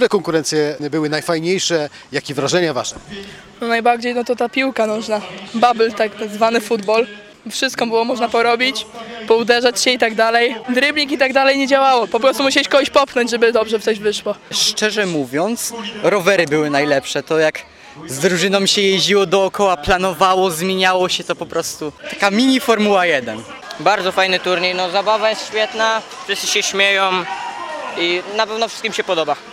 Które konkurencje były najfajniejsze? Jakie wrażenia wasze? No najbardziej no to ta piłka nożna, bubble, tak zwany futbol. Wszystko było można porobić, pouderzać się i tak dalej. Dribbling i tak dalej nie działało, po prostu musiałeś kogoś popchnąć, żeby dobrze coś wyszło. Szczerze mówiąc, rowery były najlepsze. To jak z drużyną się jeździło dookoła, planowało, zmieniało się, to po prostu taka mini Formuła 1. Bardzo fajny turniej, no zabawa jest świetna, wszyscy się śmieją i na pewno wszystkim się podoba.